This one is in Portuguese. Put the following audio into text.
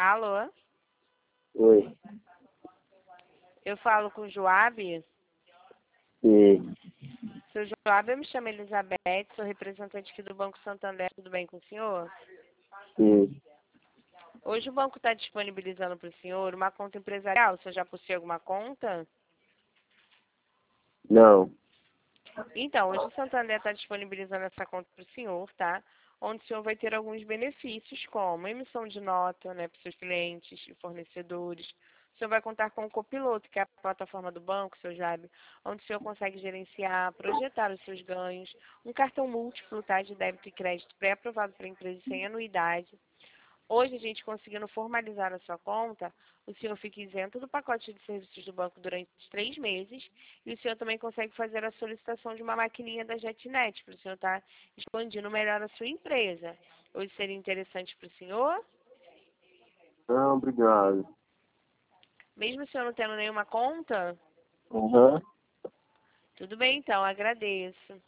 Alô? Oi. Eu falo com o Joab. Sim. Seu Joab, eu me chamo Elizabeth, sou representante aqui do Banco Santander. Tudo bem com o senhor? Sim. Hoje o banco está disponibilizando para o senhor uma conta empresarial. O senhor já possui alguma conta? Não. Então, hoje o Santander está disponibilizando essa conta para o senhor, tá? Onde o senhor vai ter alguns benefícios, como emissão de nota, né, para seus clientes e fornecedores. O senhor vai contar com o Copiloto, que é a plataforma do banco, seu Jab, onde o senhor consegue gerenciar, projetar os seus ganhos, um cartão múltiplo, tá, de débito e crédito pré-aprovado para a empresa sem anuidade. Hoje, a gente conseguindo formalizar a sua conta, o senhor fica isento do pacote de serviços do banco durante 3 meses e o senhor também consegue fazer a solicitação de uma maquininha da JetNet para o senhor estar expandindo melhor a sua empresa. Hoje seria interessante para o senhor? Não, obrigado. Mesmo o senhor não tendo nenhuma conta? Uhum. Tudo bem, então, agradeço.